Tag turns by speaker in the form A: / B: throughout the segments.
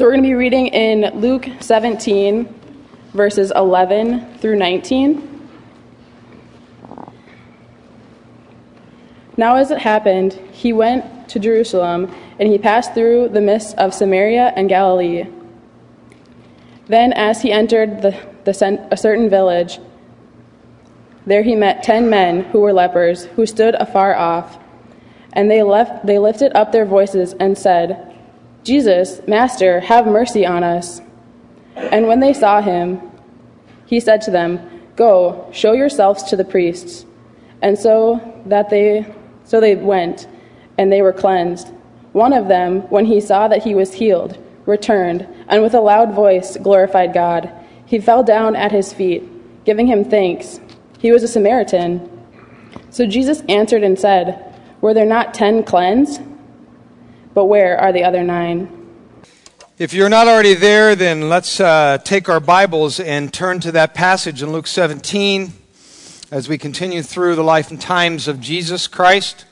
A: So we're going to be reading in Luke 17, verses 11 through 19. Now as it happened, he went to Jerusalem, and he passed through the midst of Samaria and Galilee. Then as he entered a certain village, there he met 10 men who were lepers, who stood afar off. And they lifted up their voices and said, "Jesus, Master, have mercy on us." And when they saw him, he said to them, "Go, show yourselves to the priests." And so they went, and they were cleansed. One of them, when he saw that he was healed, returned, and with a loud voice glorified God. He fell down at his feet, giving him thanks. He was a Samaritan. So Jesus answered and said, "Were there not 10 cleansed? But where are the other 9?
B: If you're not already there, then let's take our Bibles and turn to that passage in Luke 17 as we continue through the life and times of Jesus Christ.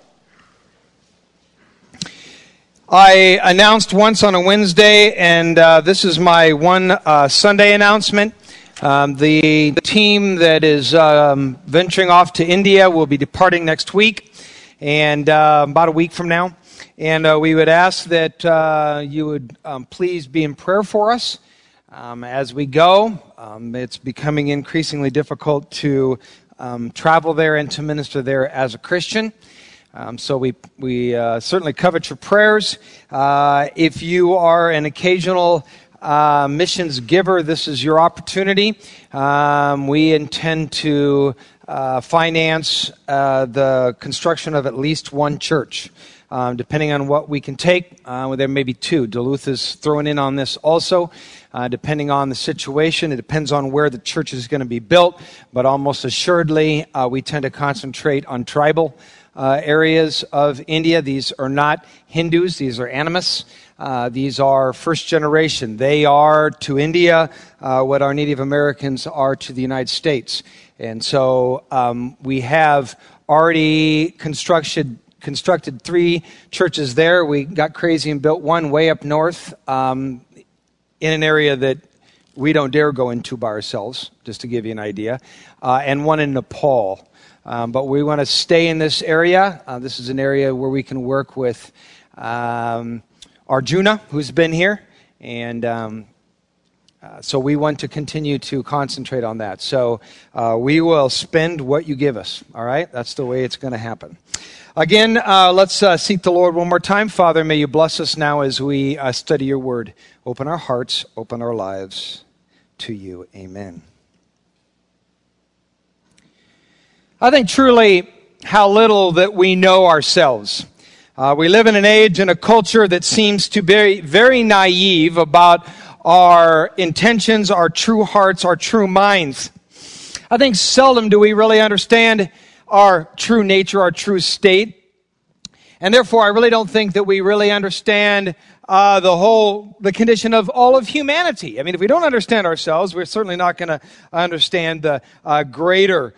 B: I announced once on a Wednesday, and this is my one Sunday announcement. The team that is venturing off to India will be departing next week, and about a week from now. And we would ask that you would please be in prayer for us as we go. It's becoming increasingly difficult to travel there and to minister there as a Christian. So we certainly covet your prayers. If you are an occasional missions giver, this is your opportunity. We intend to finance the construction of at least one church. Depending on what we can take, there may be 2. Duluth is throwing in on this also. Depending on the situation, it depends on where the church is going to be built, but almost assuredly, we tend to concentrate on tribal areas of India. These are not Hindus, these are animists. These are first generation. They are to India what our Native Americans are to the United States. And so we have already constructed 3 churches there. We got crazy and built one way up north in an area that we don't dare go into by ourselves, just to give you an idea, and one in Nepal. But we want to stay in this area. This is an area where we can work with Arjuna, who's been here, and so we want to continue to concentrate on that. So we will spend what you give us, all right? That's the way it's going to happen. Again, let's seek the Lord one more time. Father, may you bless us now as we study your word. Open our hearts, open our lives to you. Amen. I think truly how little that we know ourselves. We live in an age and a culture that seems to be very naive about our intentions, our true hearts, our true minds. I think seldom do we really understand our true nature, our true state. And therefore, I really don't think that we really understand the condition of all of humanity. I mean, if we don't understand ourselves, we're certainly not going to understand the greater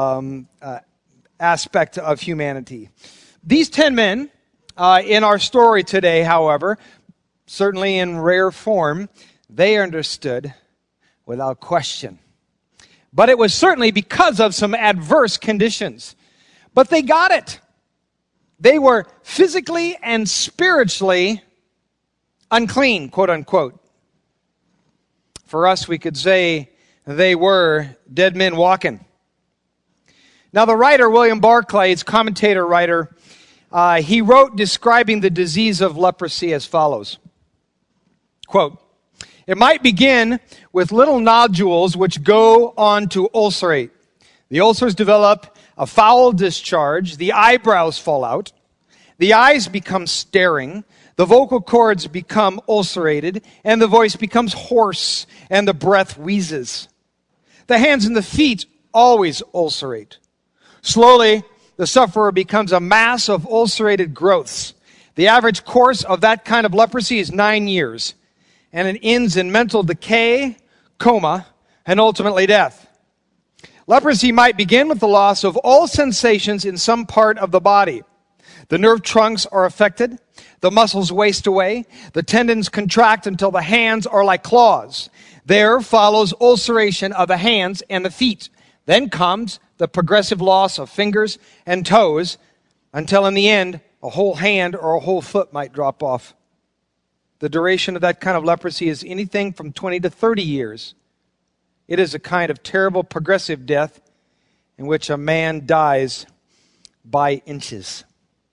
B: aspect of humanity. These 10 men in our story today, however, certainly in rare form, they understood without question. But it was certainly because of some adverse conditions. But they got it. They were physically and spiritually unclean, quote unquote. For us, we could say they were dead men walking. Now, the writer, William Barclay, commentator writer, he wrote describing the disease of leprosy as follows. Quote, "It might begin with little nodules which go on to ulcerate. The ulcers develop a foul discharge, the eyebrows fall out, the eyes become staring, the vocal cords become ulcerated, and the voice becomes hoarse, and the breath wheezes. The hands and the feet always ulcerate. Slowly, the sufferer becomes a mass of ulcerated growths. The average course of that kind of leprosy is 9 years, and it ends in mental decay, coma, and ultimately death. Leprosy might begin with the loss of all sensations in some part of the body. The nerve trunks are affected. The muscles waste away. The tendons contract until the hands are like claws. There follows ulceration of the hands and the feet. Then comes the progressive loss of fingers and toes until in the end, a whole hand or a whole foot might drop off. The duration of that kind of leprosy is anything from 20 to 30 years. It is a kind of terrible progressive death in which a man dies by inches.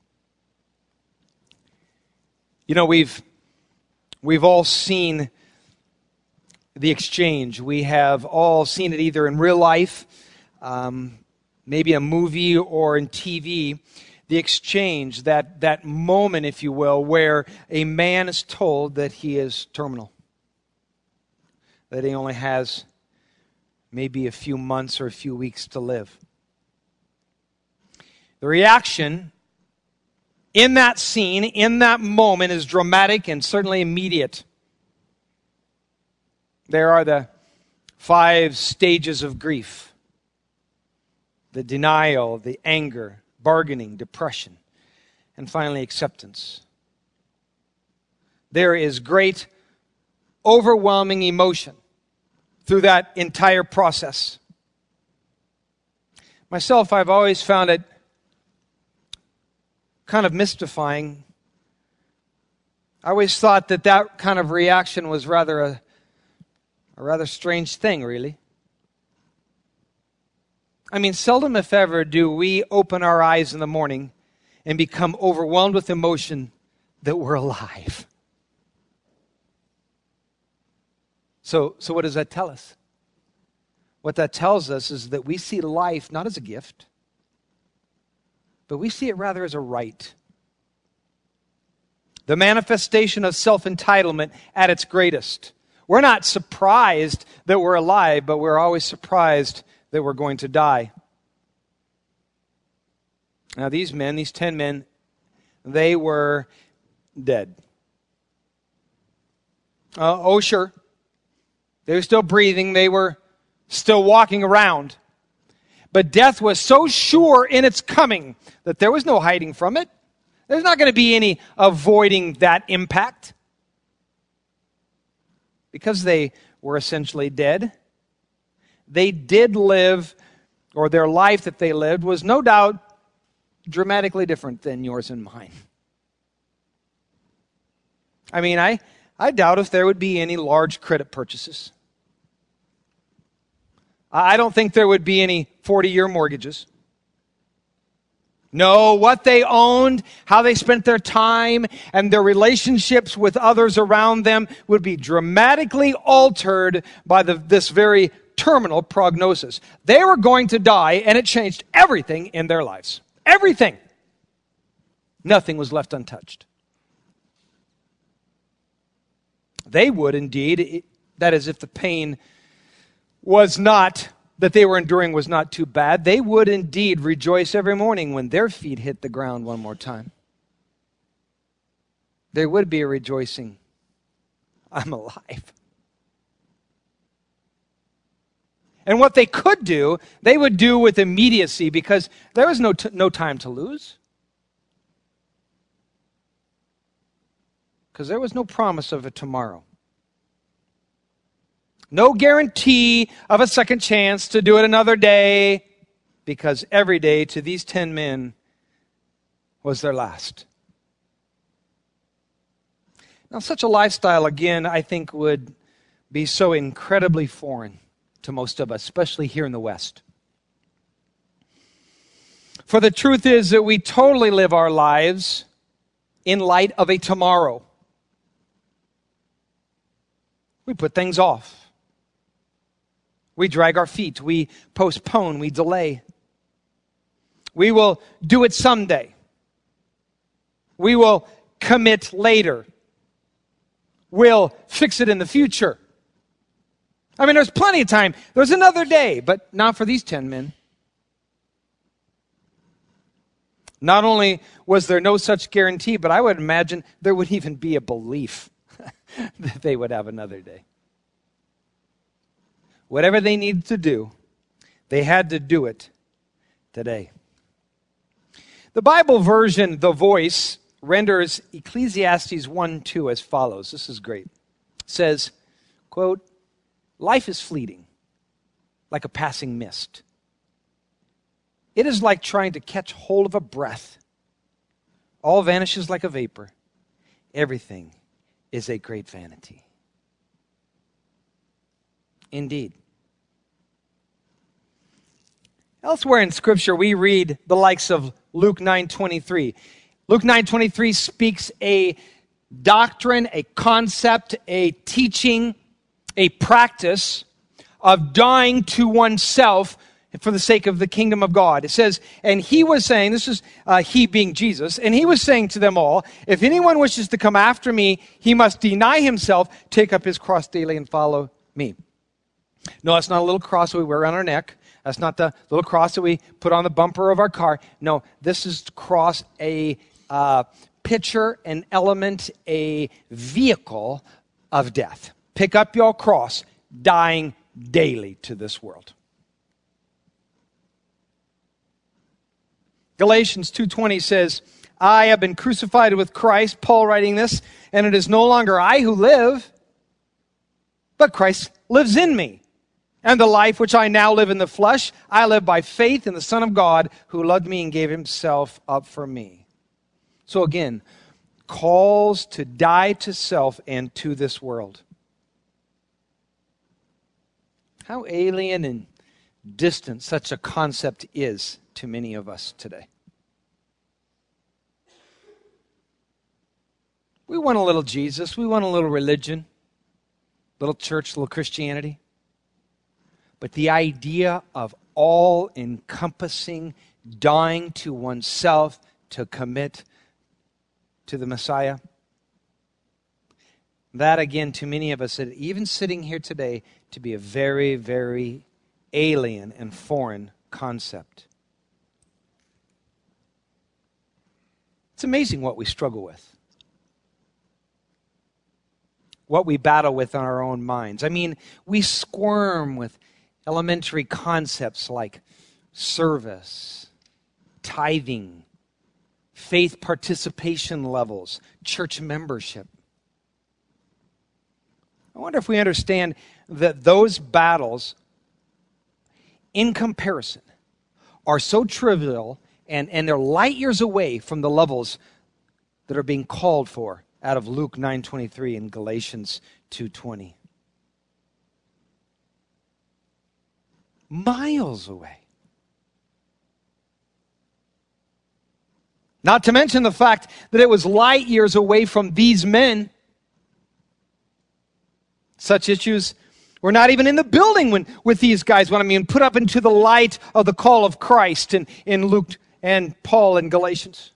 B: You know, we've all seen the exchange. We have all seen it either in real life, maybe a movie, or in TV. The exchange, that moment, if you will, where a man is told that he is terminal, that he only has maybe a few months or a few weeks to live. The reaction in that scene, in that moment, is dramatic and certainly immediate. There are the 5 stages of grief: the denial, the anger, bargaining, depression, and finally acceptance. There is great, overwhelming emotion through that entire process. Myself, I've always found it kind of mystifying. I always thought that kind of reaction was a rather strange thing, really. I mean, seldom if ever do we open our eyes in the morning and become overwhelmed with emotion that we're alive. So what does that tell us? What that tells us is that we see life not as a gift, but we see it rather as a right. The manifestation of self-entitlement at its greatest. We're not surprised that we're alive, but we're always surprised that we're going to die. Now these 10 men, they were dead. Oh sure, they were still breathing, they were still walking around. But death was so sure in its coming that there was no hiding from it. There's not going to be any avoiding that impact. Because they were essentially dead, they did live, or their life that they lived was no doubt dramatically different than yours and mine. I mean, I doubt if there would be any large credit purchases. I don't think there would be any 40-year mortgages. No, what they owned, how they spent their time, and their relationships with others around them would be dramatically altered by this very terminal prognosis. They were going to die, and it changed everything in their lives. Everything. Nothing was left untouched. They would indeed, that is, if the pain that they were enduring was not too bad, they would indeed rejoice every morning when their feet hit the ground one more time. There would be a rejoicing. I'm alive. And what they could do, they would do with immediacy because there was no time to lose. Because there was no promise of a tomorrow. No guarantee of a second chance to do it another day, because every day to these 10 men was their last. Now, such a lifestyle, again, I think would be so incredibly foreign to most of us, especially here in the West. For the truth is that we totally live our lives in light of a tomorrow. We put things off. We drag our feet. We postpone. We delay. We will do it someday. We will commit later. We'll fix it in the future. I mean, there's plenty of time. There's another day, but not for these 10 men. Not only was there no such guarantee, but I would imagine there would even be a belief that they would have another day. Whatever they needed to do, they had to do it today. The Bible version, The Voice, renders Ecclesiastes 1:2 as follows. This is great. It says, quote, "Life is fleeting, like a passing mist. It is like trying to catch hold of a breath. All vanishes like a vapor. Everything is a great vanity." Indeed. Elsewhere in Scripture, we read the likes of Luke 9:23. Luke 9:23 speaks a doctrine, a concept, a teaching, a practice of dying to oneself for the sake of the kingdom of God. It says, and he was saying, this is he being Jesus, and he was saying to them all, "If anyone wishes to come after me, he must deny himself, take up his cross daily, and follow me." No, that's not a little cross that we wear on our neck. That's not the little cross that we put on the bumper of our car. No, this is cross, a picture, an element, a vehicle of death. Pick up your cross, dying daily to this world. Galatians 2:20 says, "I have been crucified with Christ," Paul writing this, "and it is no longer I who live, but Christ lives in me. And the life which I now live in the flesh, I live by faith in the Son of God who loved me and gave himself up for me." So again, calls to die to self and to this world. How alien and distant such a concept is to many of us today. We want a little Jesus. We want a little religion, little church, little Christianity. But the idea of all-encompassing dying to oneself to commit to the Messiah, that again, to many of us, even sitting here today, to be a very, very alien and foreign concept. It's amazing what we struggle with, what we battle with in our own minds. I mean, we squirm with elementary concepts like service, tithing, faith participation levels, church membership. I wonder if we understand that those battles, in comparison, are so trivial and they're light years away from the levels that are being called for out of Luke 9:23 and Galatians 2:20. Miles away. Not to mention the fact that it was light years away from these men. Such issues were not even in the building with these guys when put up into the light of the call of Christ in Luke and Paul in Galatians.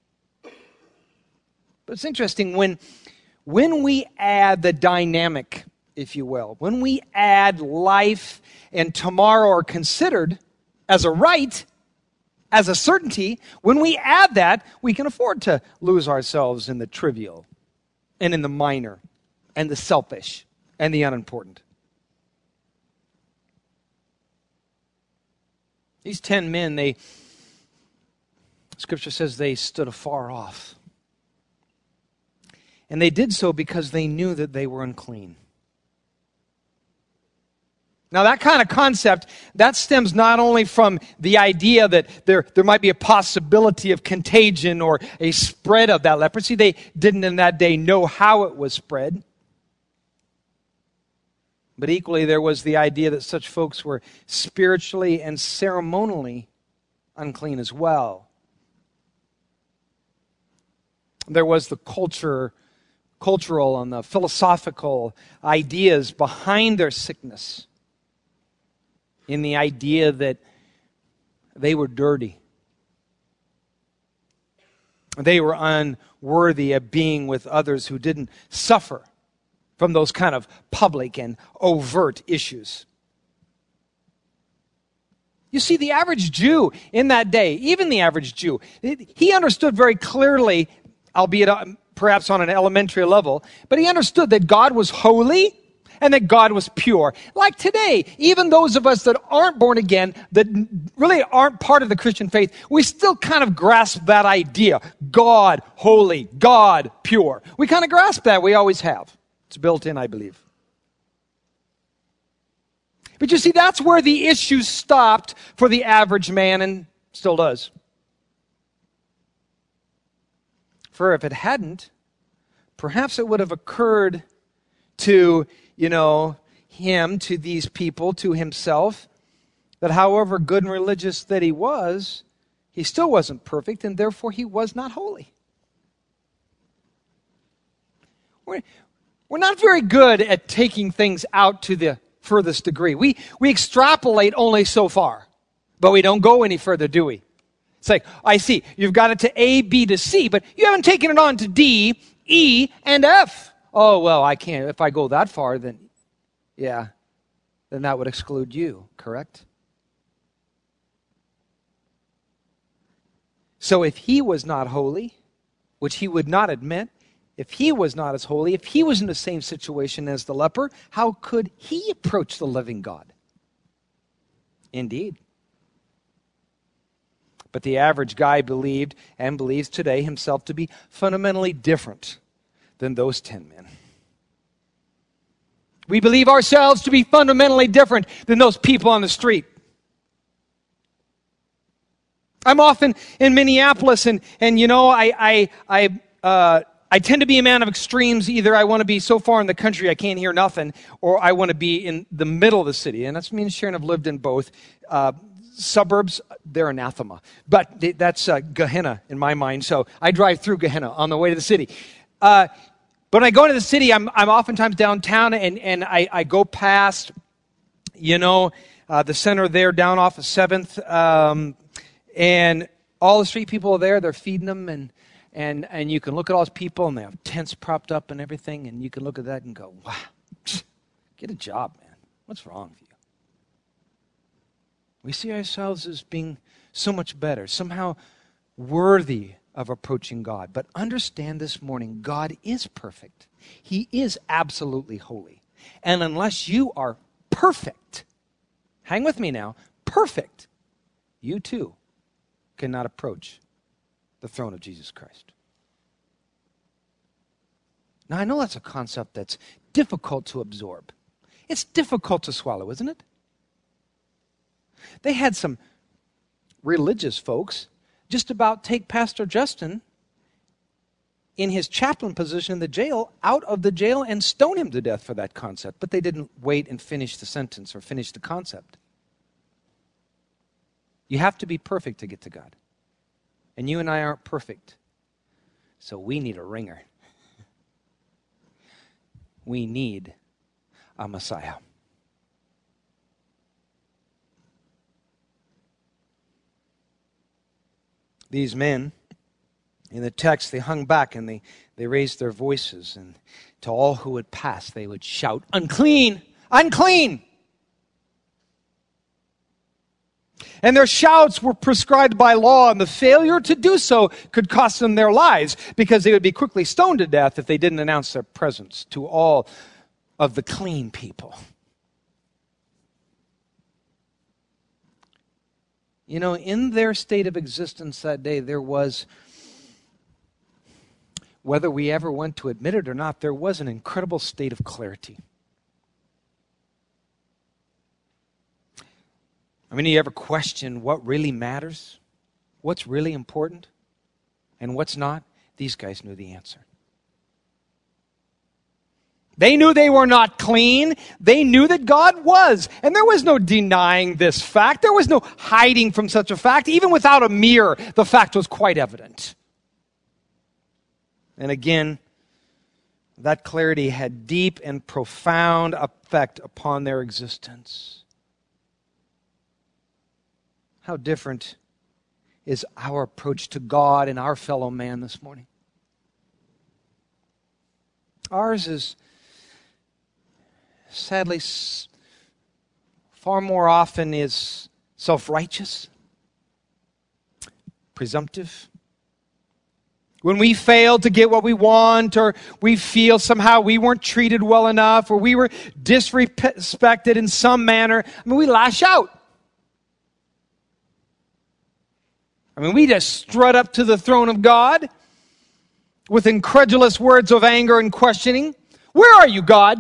B: But it's interesting when we add the dynamic, if you will, when we add life and tomorrow are considered as a right, as a certainty, when we add that, we can afford to lose ourselves in the trivial and in the minor and the selfish and the unimportant. These 10 men, Scripture says they stood afar off. And they did so because they knew that they were unclean. Now that kind of concept, that stems not only from the idea that there might be a possibility of contagion or a spread of that leprosy. They didn't in that day know how it was spread. But equally there was the idea that such folks were spiritually and ceremonially unclean as well. There was the cultural and the philosophical ideas behind their sickness, in the idea that they were dirty. They were unworthy of being with others who didn't suffer from those kind of public and overt issues. You see, the average Jew in that day, even the average Jew, he understood very clearly, albeit perhaps on an elementary level, but he understood that God was holy and that God was pure. Like today, even those of us that aren't born again, that really aren't part of the Christian faith, we still kind of grasp that idea. God holy, God pure. We kind of grasp that. We always have. It's built in, I believe. But you see, that's where the issue stopped for the average man, and still does. For if it hadn't, perhaps it would have occurred to, him, to these people, to himself, that however good and religious that he was, he still wasn't perfect, and therefore he was not holy. We're not very good at taking things out to the furthest degree. We extrapolate only so far, but we don't go any further, do we? It's like, I see, you've got it to A, B to C, but you haven't taken it on to D, E, and F. Oh, well, I can't. If I go that far, then that would exclude you, correct? So if he was not holy, which he would not admit, if he was not as holy, if he was in the same situation as the leper, how could he approach the living God? Indeed. But the average guy believed and believes today himself to be fundamentally different than those 10 men. We believe ourselves to be fundamentally different than those people on the street. I'm often in Minneapolis, and I tend to be a man of extremes. Either I want to be so far in the country I can't hear nothing, or I want to be in the middle of the city. And that's me and Sharon have lived in both. Suburbs, they're anathema. But that's Gehenna in my mind. So I drive through Gehenna on the way to the city. But when I go into the city, I'm oftentimes downtown, and I go past, the center there down off of 7th. And all the street people are there. They're feeding them, and you can look at all those people, and they have tents propped up and everything, and you can look at that and go, wow, get a job, man. What's wrong with you? We see ourselves as being so much better, somehow worthy of approaching God. But understand this morning, God is perfect. He is absolutely holy. And unless you are perfect, hang with me now, perfect, you too cannot approach the throne of Jesus Christ. Now, I know that's a concept that's difficult to absorb. It's difficult to swallow, isn't it? They had some religious folks just about take Pastor Justin in his chaplain position in the jail out of the jail and stone him to death for that concept. But they didn't wait and finish the sentence or finish the concept. You have to be perfect to get to God. And you and I aren't perfect. So we need a ringer. We need a Messiah. These men, in the text, they hung back and they raised their voices. And to all who would pass, they would shout, "Unclean! Unclean!" And their shouts were prescribed by law, and the failure to do so could cost them their lives, because they would be quickly stoned to death if they didn't announce their presence to all of the clean people. In their state of existence that day, there was, whether we ever went to admit it or not, there was an incredible state of clarity. You ever question what really matters? What's really important? And what's not? These guys knew the answer. They knew they were not clean. They knew that God was. And there was no denying this fact. There was no hiding from such a fact. Even without a mirror, the fact was quite evident. And again, that clarity had deep and profound effect upon their existence. How different is our approach to God and our fellow man this morning? Ours is sadly far more often is self-righteous, presumptive. When we fail to get what we want, or we feel somehow we weren't treated well enough, or we were disrespected in some manner, we lash out. We just strut up to the throne of God with incredulous words of anger and questioning. Where are you, God?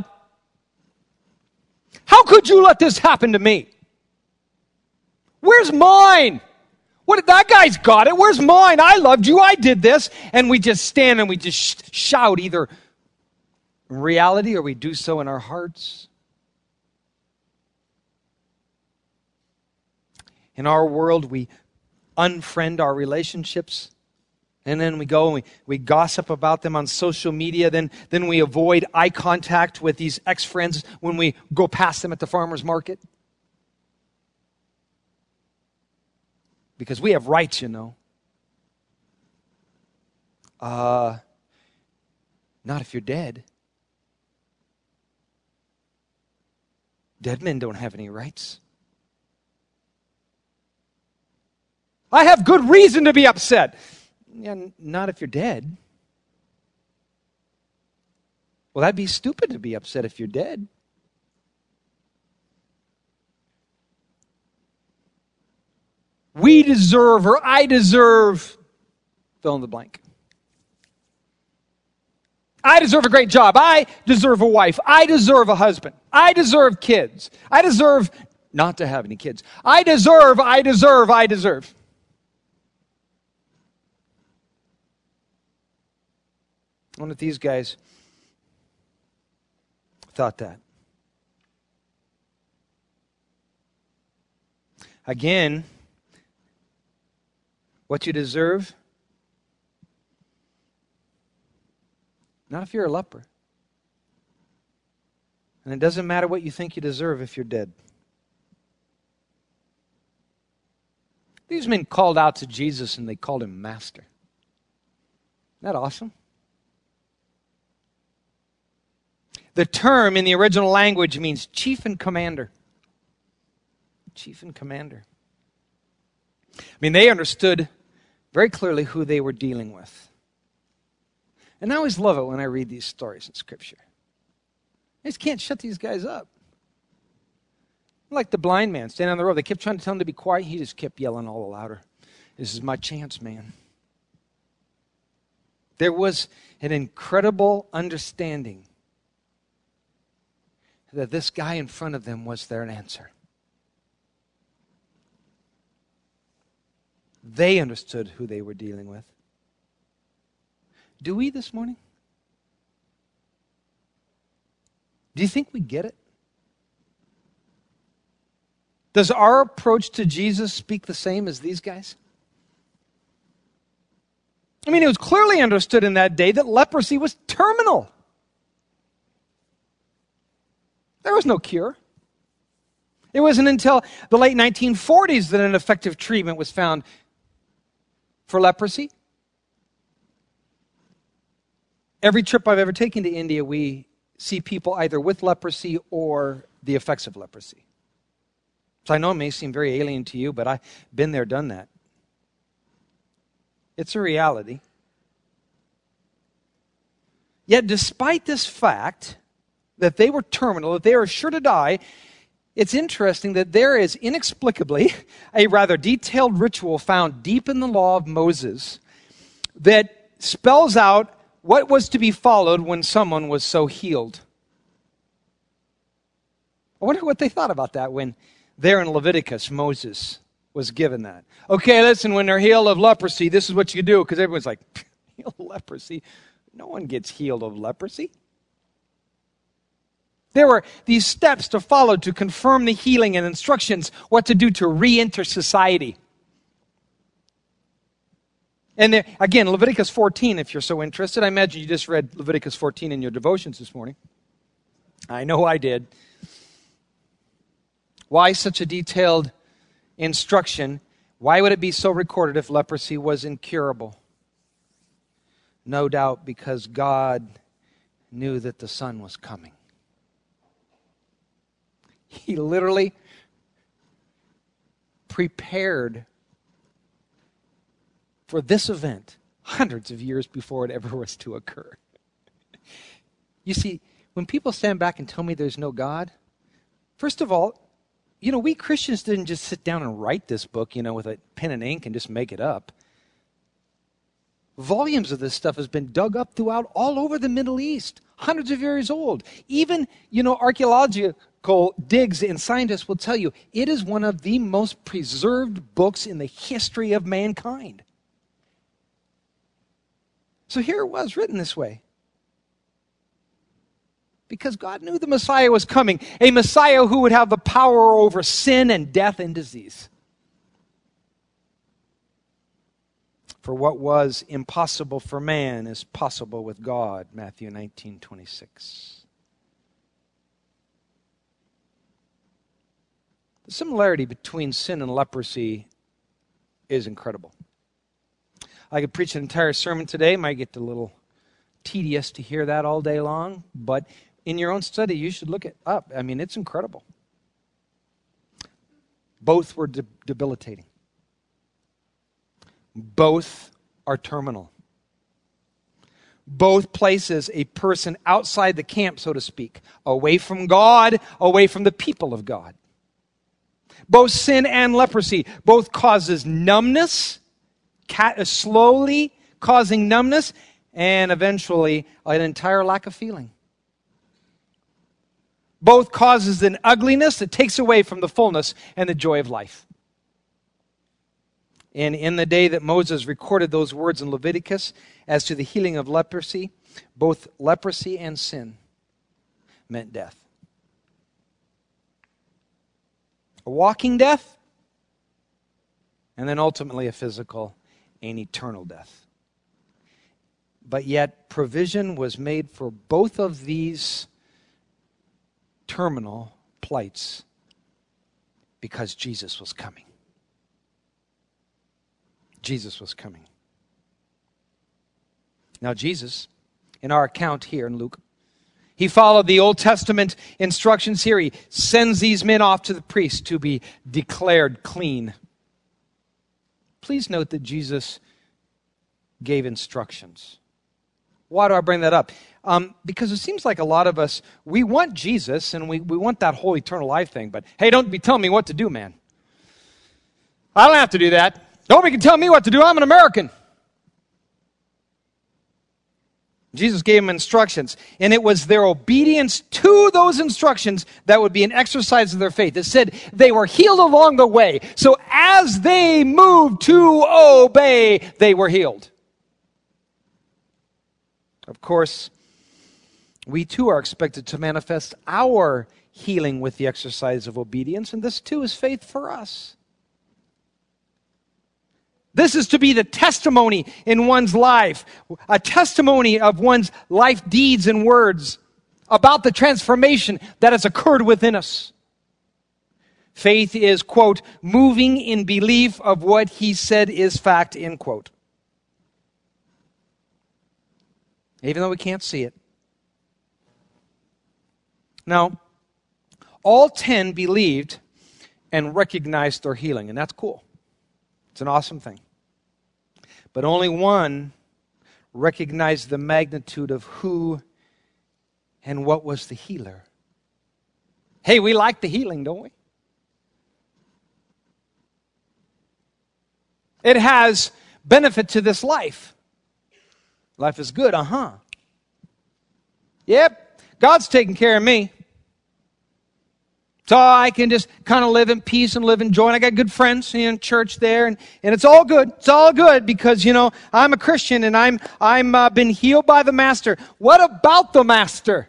B: How could you let this happen to me? Where's mine? That guy's got it. Where's mine? I loved you. I did this. And we just stand and we just shout, either in reality or we do so in our hearts. In our world, we unfriend our relationships. And then we go and we gossip about them on social media. Then we avoid eye contact with these ex-friends when we go past them at the farmer's market. Because we have rights, Not if you're dead. Dead men don't have any rights. I have good reason to be upset. Yeah, not if you're dead. Well, that'd be stupid to be upset if you're dead. We deserve, or I deserve, fill in the blank. I deserve a great job. I deserve a wife. I deserve a husband. I deserve kids. I deserve not to have any kids. I deserve. I wonder if these guys thought that. Again, what you deserve, not if you're a leper. And it doesn't matter what you think you deserve if you're dead. These men called out to Jesus and they called him Master. Isn't that awesome? The term in the original language means chief and commander. Chief and commander. They understood very clearly who they were dealing with. And I always love it when I read these stories in Scripture. I just can't shut these guys up. Like the blind man standing on the road. They kept trying to tell him to be quiet. He just kept yelling all the louder. This is my chance, man. There was an incredible understanding that this guy in front of them was their answer. They understood who they were dealing with. Do we this morning? Do you think we get it? Does our approach to Jesus speak the same as these guys? It was clearly understood in that day that leprosy was terminal. There was no cure. It wasn't until the late 1940s that an effective treatment was found for leprosy. Every trip I've ever taken to India, we see people either with leprosy or the effects of leprosy. So I know it may seem very alien to you, but I've been there, done that. It's a reality. Yet despite this fact that they were terminal, that they were sure to die, it's interesting that there is inexplicably a rather detailed ritual found deep in the law of Moses that spells out what was to be followed when someone was so healed. I wonder what they thought about that when there in Leviticus, Moses was given that. Okay, listen, when they're healed of leprosy, this is what you do, because everyone's like, healed of leprosy? No one gets healed of leprosy. There were these steps to follow to confirm the healing and instructions what to do to re-enter society. And there, again, Leviticus 14, if you're so interested. I imagine you just read Leviticus 14 in your devotions this morning. I know I did. Why such a detailed instruction? Why would it be so recorded if leprosy was incurable? No doubt because God knew that the Son was coming. He literally prepared for this event hundreds of years before it ever was to occur. You see, when people stand back and tell me there's no God, first of all, we Christians didn't just sit down and write this book, with a pen and ink and just make it up. Volumes of this stuff has been dug up throughout all over the Middle East, hundreds of years old. Even, archaeological digs and scientists will tell you it is one of the most preserved books in the history of mankind. So here it was written this way. Because God knew the Messiah was coming, a Messiah who would have the power over sin and death and disease. For what was impossible for man is possible with God, Matthew 19:26. The similarity between sin and leprosy is incredible. I could preach an entire sermon today. Might get a little tedious to hear that all day long, but in your own study, you should look it up. I mean, it's incredible. Both were debilitating. Both are terminal. Both places a person outside the camp, so to speak, away from God, away from the people of God. Both sin and leprosy, both causes numbness, slowly causing numbness, and eventually an entire lack of feeling. Both causes an ugliness that takes away from the fullness and the joy of life. And in the day that Moses recorded those words in Leviticus as to the healing of leprosy, both leprosy and sin meant death. A walking death, and then ultimately a physical and eternal death. But yet provision was made for both of these terminal plights because Jesus was coming. Jesus was coming. Now Jesus, in our account here in Luke, he followed the Old Testament instructions here. He sends these men off to the priest to be declared clean. Please note that Jesus gave instructions. Why do I bring that up? Because it seems like a lot of us, we want Jesus and we want that whole eternal life thing, but hey, don't be telling me what to do, man. I don't have to do that. Nobody can tell me what to do. I'm an American. Jesus gave them instructions, and it was their obedience to those instructions that would be an exercise of their faith. It said they were healed along the way. So as they moved to obey, they were healed. Of course, we too are expected to manifest our healing with the exercise of obedience, and this too is faith for us. This is to be the testimony in one's life, a testimony of one's life deeds and words about the transformation that has occurred within us. Faith is, quote, moving in belief of what he said is fact, end quote. Even though we can't see it. Now, all 10 believed and recognized their healing, and that's cool. It's an awesome thing. But only one recognized the magnitude of who and what was the healer. Hey, we like the healing, don't we? It has benefit to this life. Life is good, Yep, God's taking care of me. So I can just kind of live in peace and live in joy. And I got good friends in church there, and it's all good. It's all good because, I'm a Christian and I'm been healed by the Master. What about the Master?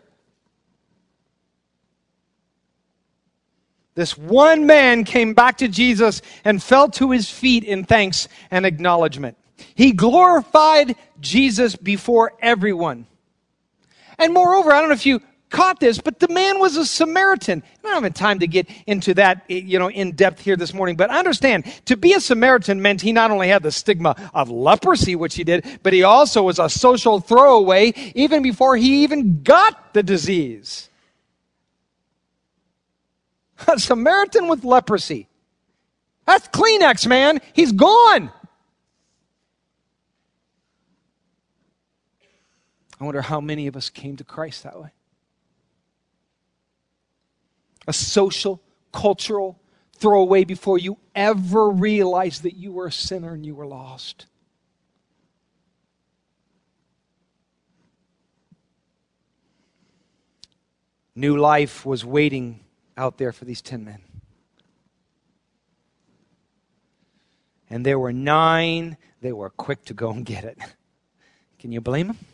B: This one man came back to Jesus and fell to his feet in thanks and acknowledgement. He glorified Jesus before everyone. And moreover, I don't know if you caught this, but the man was a Samaritan. I don't have time to get into that, in depth here this morning, but understand, to be a Samaritan meant he not only had the stigma of leprosy, which he did, but he also was a social throwaway even before he even got the disease. A Samaritan with leprosy. That's Kleenex, man. He's gone. I wonder how many of us came to Christ that way. A social, cultural throwaway before you ever realized that you were a sinner and you were lost. New life was waiting out there for these 10 men. And there were 9, they were quick to go and get it. Can you blame them?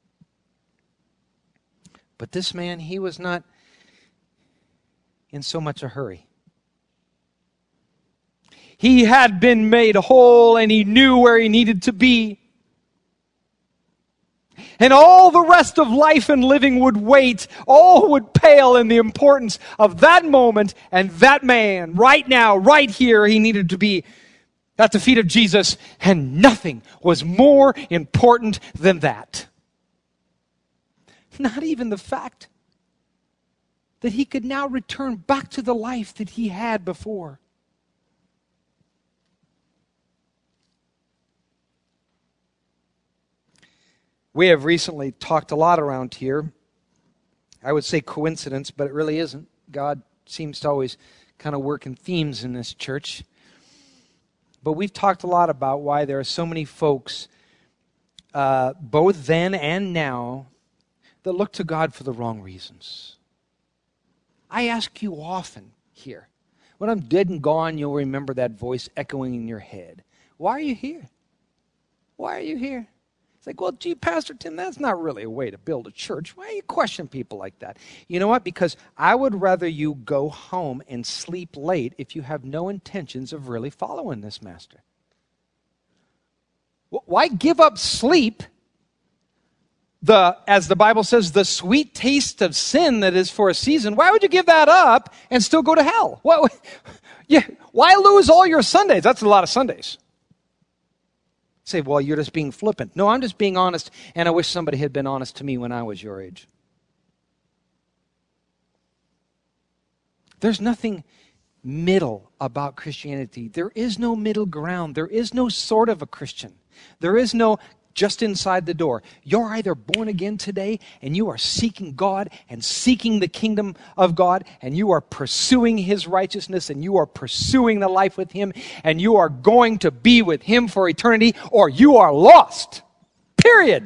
B: But this man, he was not in so much a hurry. He had been made whole and he knew where he needed to be. And all the rest of life and living would wait. All would pale in the importance of that moment and that man. Right now, right here, he needed to be at the feet of Jesus. And nothing was more important than that. Not even the fact that he could now return back to the life that he had before. We have recently talked a lot around here. I would say coincidence, but it really isn't. God seems to always kind of work in themes in this church. But we've talked a lot about why there are so many folks, both then and now, that look to God for the wrong reasons. I ask you often here, when I'm dead and gone, you'll remember that voice echoing in your head. Why are you here? Why are you here? It's like, well, gee, Pastor Tim, that's not really a way to build a church. Why do you question people like that? You know what? Because I would rather you go home and sleep late if you have no intentions of really following this master. Why give up sleep, as the Bible says, the sweet taste of sin that is for a season? Why would you give that up and still go to hell? Why lose all your Sundays? That's a lot of Sundays. Say, well, you're just being flippant. No, I'm just being honest, and I wish somebody had been honest to me when I was your age. There's nothing middle about Christianity. There is no middle ground. There is no sort of a Christian. There is no just inside the door. You're either born again today and you are seeking God and seeking the kingdom of God and you are pursuing His righteousness and you are pursuing the life with Him and you are going to be with Him for eternity, or you are lost. Period.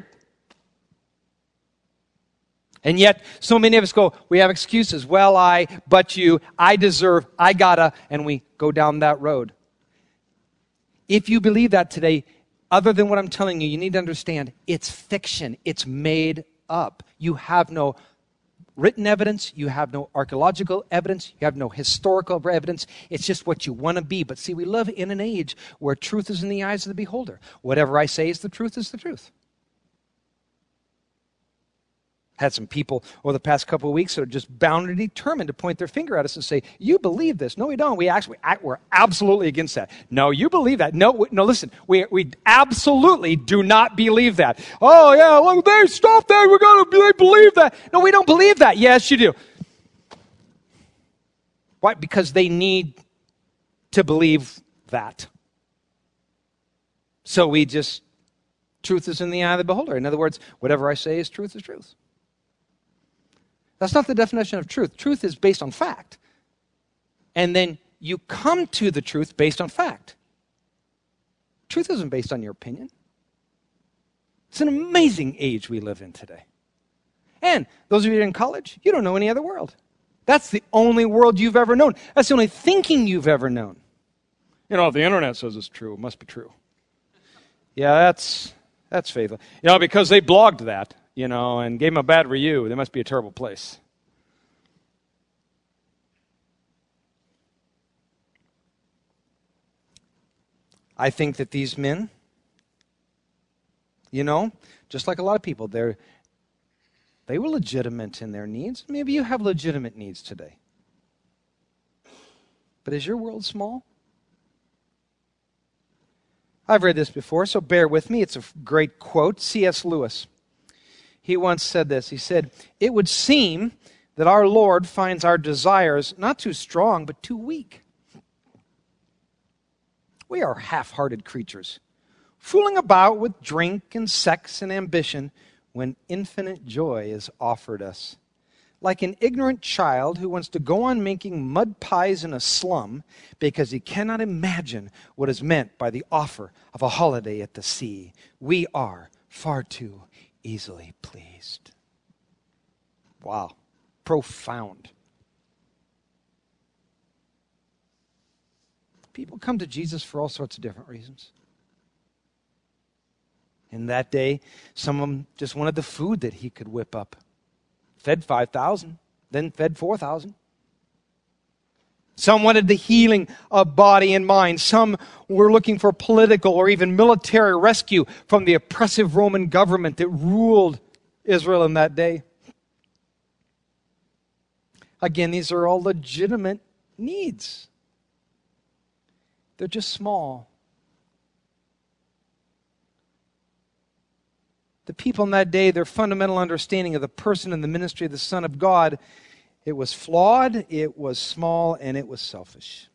B: And yet, so many of us go, we have excuses. Well, but you, I deserve, I gotta, and we go down that road. If you believe that today, other than what I'm telling you, you need to understand it's fiction. It's made up. You have no written evidence. You have no archaeological evidence. You have no historical evidence. It's just what you want to be. But see, we live in an age where truth is in the eyes of the beholder. Whatever I say is the truth is the truth. Had some people over the past couple of weeks that are just bound and determined to point their finger at us and say, you believe this. No, we don't. We're absolutely against that. No, you believe that. No, listen, we absolutely do not believe that. Oh, yeah, look, they stop that. They believe that. No, we don't believe that. Yes, you do. Why? Because they need to believe that. So truth is in the eye of the beholder. In other words, whatever I say is truth is truth. That's not the definition of truth. Truth is based on fact. And then you come to the truth based on fact. Truth isn't based on your opinion. It's an amazing age we live in today. And those of you in college, you don't know any other world. That's the only world you've ever known. That's the only thinking you've ever known. You know, if the internet says it's true, it must be true. Yeah, that's faithful. You know, because they blogged that, and gave them a bad review. They must be a terrible place. I think that these men, just like a lot of people, they were legitimate in their needs. Maybe you have legitimate needs today. But is your world small? I've read this before, so bear with me. It's a great quote. C.S. Lewis. He once said this. He said, "It would seem that our Lord finds our desires not too strong, but too weak. We are half-hearted creatures, fooling about with drink and sex and ambition when infinite joy is offered us. Like an ignorant child who wants to go on making mud pies in a slum because he cannot imagine what is meant by the offer of a holiday at the sea. We are far too easily pleased. Wow. Profound. People come to Jesus for all sorts of different reasons. In that day, some of them just wanted the food that he could whip up. Fed 5,000, then fed 4,000. Some wanted the healing of body and mind. Some were looking for political or even military rescue from the oppressive Roman government that ruled Israel in that day. Again, these are all legitimate needs. They're just small. The people in that day, their fundamental understanding of the person and the ministry of the Son of God, it was flawed, it was small, and it was selfish.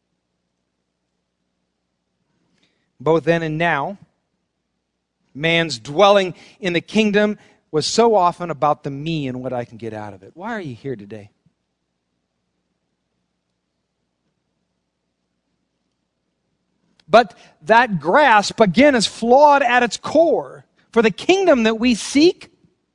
B: Both then and now, man's dwelling in the kingdom was so often about the me and what I can get out of it. Why are you here today? But that grasp, again, is flawed at its core. For the kingdom that we seek,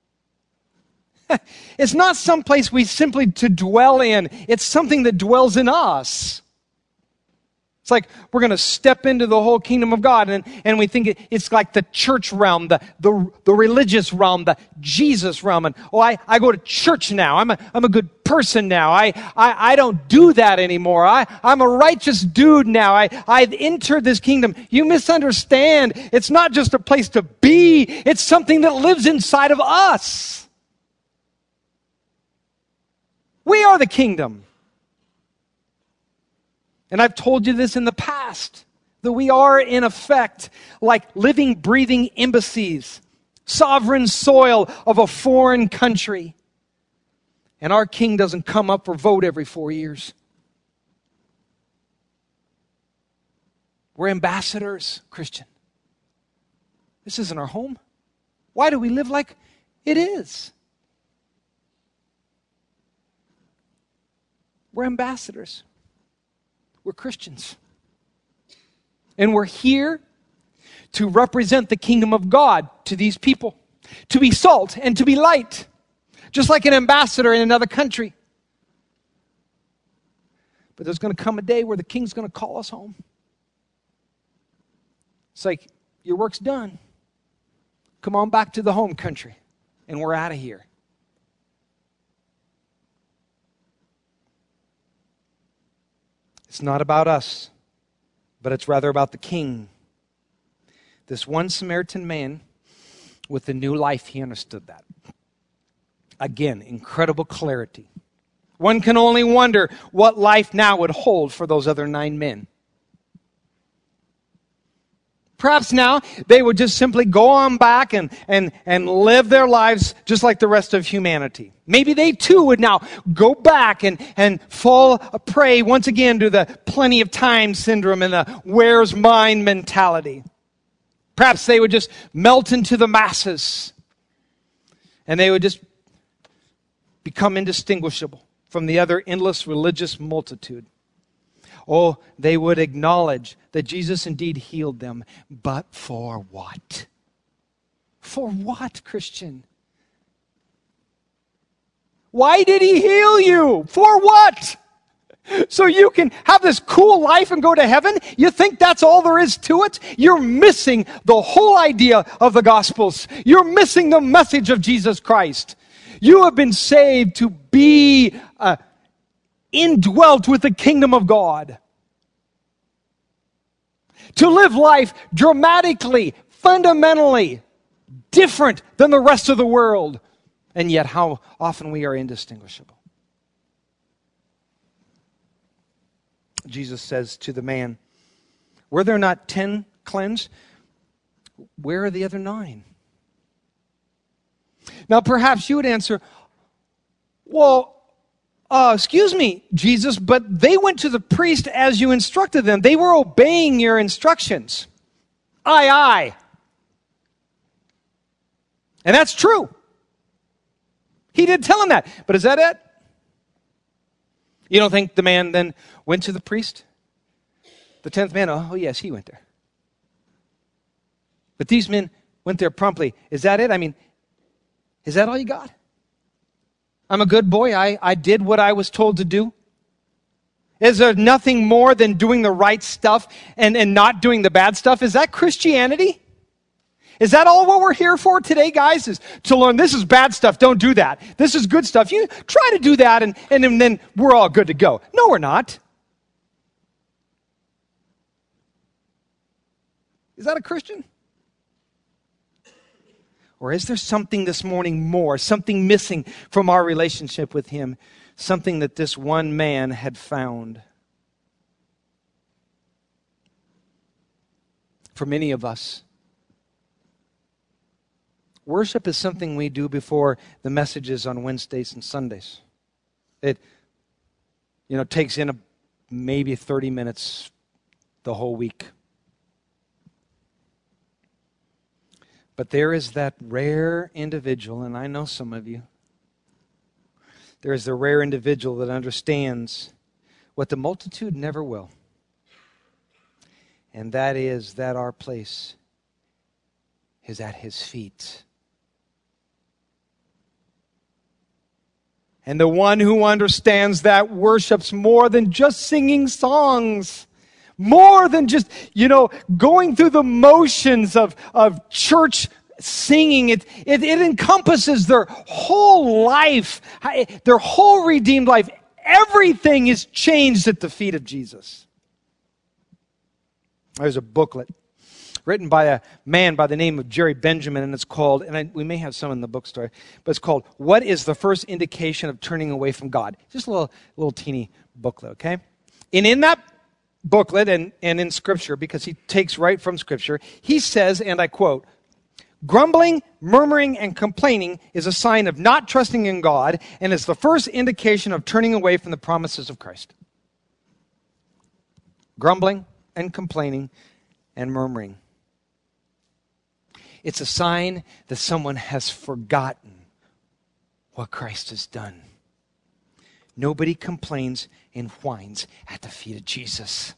B: it's not someplace we simply to dwell in. It's something that dwells in us. It's like we're going to step into the whole kingdom of God, and we think it's like the church realm, the religious realm, the Jesus realm. And I go to church now. I'm a good person now. I don't do that anymore. I'm a righteous dude now. I've entered this kingdom. You misunderstand. It's not just a place to be. It's something that lives inside of us. We are the kingdom. And I've told you this in the past, that we are in effect like living, breathing embassies, sovereign soil of a foreign country. And our king doesn't come up for vote every 4 years. We're ambassadors, Christian. This isn't our home. Why do we live like it is? We're ambassadors. We're Christians. And we're here to represent the kingdom of God to these people. To be salt and to be light. Just like an ambassador in another country. But there's going to come a day where the king's going to call us home. It's like, your work's done. Come on back to the home country. And we're out of here. It's not about us, but it's rather about the king. This one Samaritan man with the new life, he understood that. Again, incredible clarity. One can only wonder what life now would hold for those other 9 men. Perhaps now they would just simply go on back and live their lives just like the rest of humanity. Maybe they too would now go back and fall a prey once again to the plenty of time syndrome and the where's mine mentality. Perhaps they would just melt into the masses and they would just become indistinguishable from the other endless religious multitude. Oh, they would acknowledge that Jesus indeed healed them. But for what? For what, Christian? Why did he heal you? For what? So you can have this cool life and go to heaven? You think that's all there is to it? You're missing the whole idea of the Gospels. You're missing the message of Jesus Christ. You have been saved to be indwelt with the kingdom of God. To live life dramatically, fundamentally different than the rest of the world. And yet how often we are indistinguishable. Jesus says to the man, were there not 10 cleansed? Where are the other 9? Now perhaps you would answer, well, excuse me, Jesus, but they went to the priest as you instructed them. They were obeying your instructions. Aye. And that's true. He did tell him that. But is that it? You don't think the man then went to the priest? The 10th man, oh yes, he went there. But these men went there promptly. Is that it? I mean, is that all you got? I'm a good boy. I did what I was told to do. Is there nothing more than doing the right stuff and not doing the bad stuff? Is that Christianity? Is that all what we're here for today, guys? Is to learn this is bad stuff, don't do that. This is good stuff. You try to do that and then we're all good to go. No, we're not. Is that a Christian? Or is there something this morning more, something missing from our relationship with Him, something that this one man had found? For many of us, worship is something we do before the messages on Wednesdays and Sundays. It, takes in maybe 30 minutes the whole week. But there is that rare individual, and I know some of you. There is the rare individual that understands what the multitude never will. And that is that our place is at His feet. And the one who understands that worships more than just singing songs. More than just, going through the motions of church singing. It encompasses their whole life, their whole redeemed life. Everything is changed at the feet of Jesus. There's a booklet written by a man by the name of Jerry Benjamin, and it's called, we may have some in the bookstore, but it's called, What is the First Indication of Turning Away from God? Just a little teeny booklet, okay? And in that booklet and in Scripture, because he takes right from Scripture, he says, and I quote, "Grumbling, murmuring, and complaining is a sign of not trusting in God and is the first indication of turning away from the promises of Christ." Grumbling and complaining and murmuring. It's a sign that someone has forgotten what Christ has done. Nobody complains and whines at the feet of Jesus.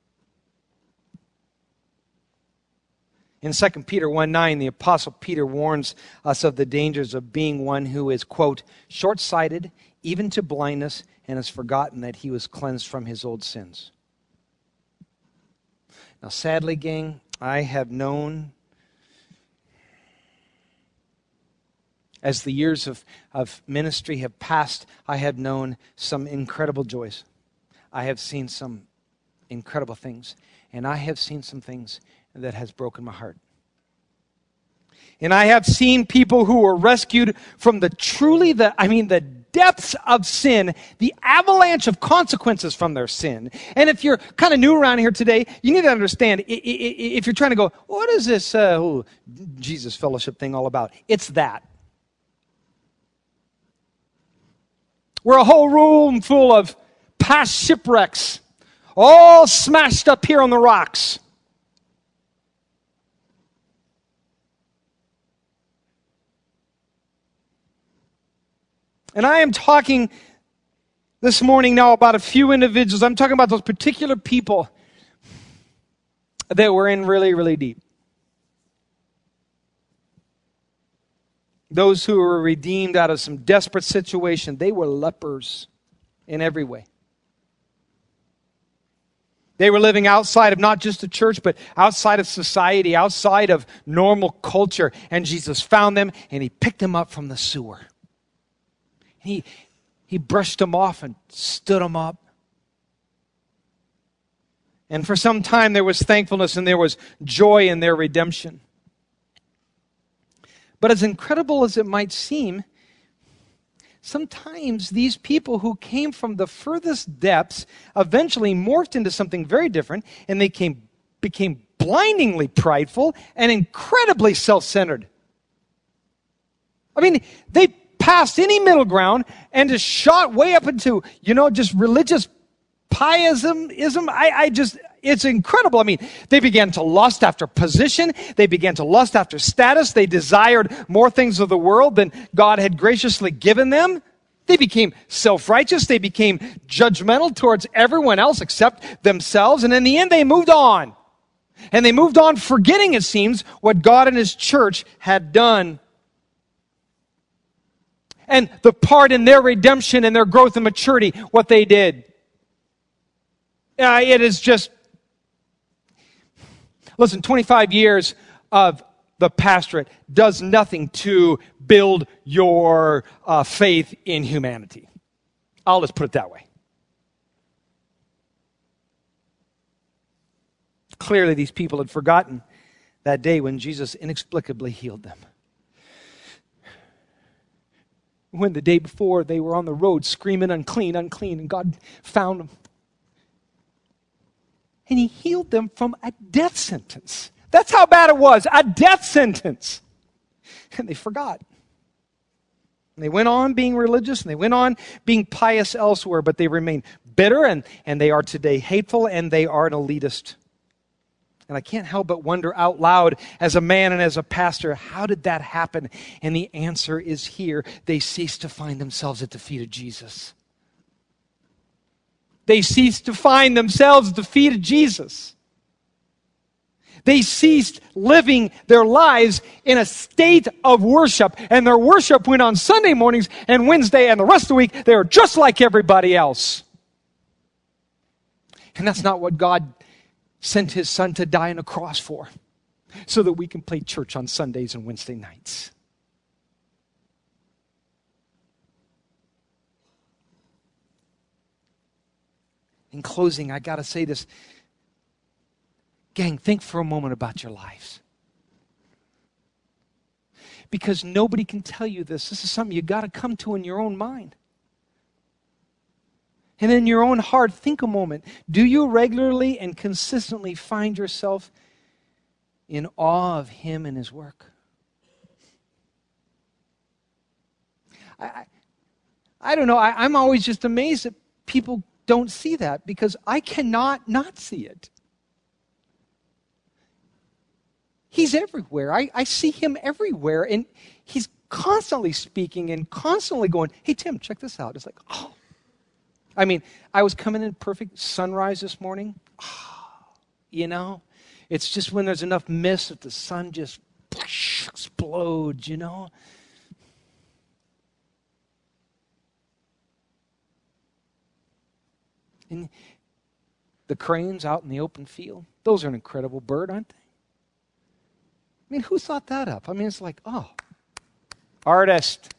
B: In 2 Peter 1:9, the Apostle Peter warns us of the dangers of being one who is, quote, "short-sighted, even to blindness, and has forgotten that he was cleansed from his old sins." Now, sadly, gang, I have known, as the years of ministry have passed, I have known some incredible joys. I have seen some incredible things. And I have seen some things that has broken my heart. And I have seen people who were rescued from the depths of sin, the avalanche of consequences from their sin. And if you're kind of new around here today, you need to understand, if you're trying to go, what is this Jesus fellowship thing all about? It's that. We're a whole room full of past shipwrecks, all smashed up here on the rocks. And I am talking this morning now about a few individuals. I'm talking about those particular people that were in really, really deep. Those who were redeemed out of some desperate situation. They were lepers in every way. They were living outside of not just the church, but outside of society, outside of normal culture. And Jesus found them and He picked them up from the sewer. He brushed them off and stood them up. And for some time there was thankfulness and there was joy in their redemption. But as incredible as it might seem, sometimes these people who came from the furthest depths eventually morphed into something very different, and they became blindingly prideful and incredibly self-centered. I mean, they passed any middle ground and just shot way up into, just religious pietism. It's incredible. I mean, they began to lust after position. They began to lust after status. They desired more things of the world than God had graciously given them. They became self-righteous. They became judgmental towards everyone else except themselves. And in the end, they moved on. And they moved on forgetting, it seems, what God and His church had done. And the part in their redemption and their growth and maturity, what they did. It is just, listen, 25 years of the pastorate does nothing to build your faith in humanity. I'll just put it that way. Clearly, these people had forgotten that day when Jesus inexplicably healed them. When the day before they were on the road screaming, unclean, unclean, and God found them. And He healed them from a death sentence. That's how bad it was, a death sentence. And they forgot. And they went on being religious, and they went on being pious elsewhere, but they remained bitter, and they are today hateful, and they are an elitist. And I can't help but wonder out loud, as a man and as a pastor, how did that happen? And the answer is here. They ceased to find themselves at the feet of Jesus. They ceased to find themselves at the feet of Jesus. They ceased living their lives in a state of worship. And their worship went on Sunday mornings and Wednesday and the rest of the week. They were just like everybody else. And that's not what God sent His Son to die on a cross for, so that we can play church on Sundays and Wednesday nights. In closing, I got to say this. Gang, think for a moment about your lives. Because nobody can tell you this. This is something you got to come to in your own mind. And in your own heart, think a moment. Do you regularly and consistently find yourself in awe of Him and His work? I don't know. I'm always just amazed that people don't see that, because I cannot not see it. He's everywhere. I see Him everywhere. And He's constantly speaking and constantly going, hey, Tim, check this out. It's like, oh. I mean, I was coming in perfect sunrise this morning. Oh, you know, it's just when there's enough mist that the sun just explodes, you know. And the cranes out in the open field, those are an incredible bird, aren't they? I mean, who thought that up? I mean, it's like, oh, artist.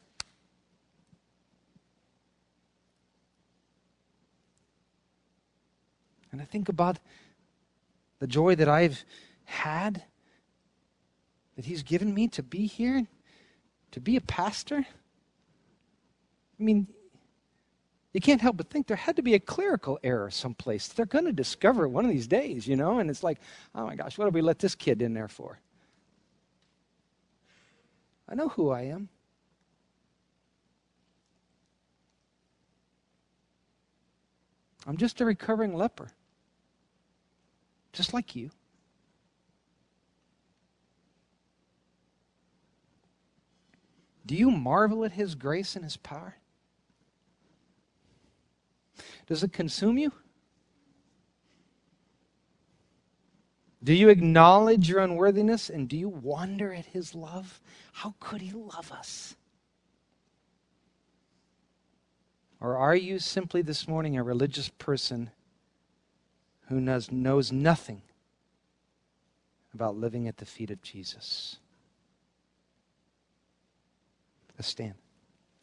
B: And I think about the joy that I've had, that He's given me to be here, to be a pastor. I mean, you can't help but think there had to be a clerical error someplace. They're going to discover it one of these days, you know, and it's like, oh my gosh, what did we let this kid in there for? I know who I am. I'm just a recovering leper. Just like you. Do you marvel at His grace and His power? Does it consume you? Do you acknowledge your unworthiness, and do you wonder at His love? How could He love us? Or are you simply this morning a religious person who knows nothing about living at the feet of Jesus? Let's stand.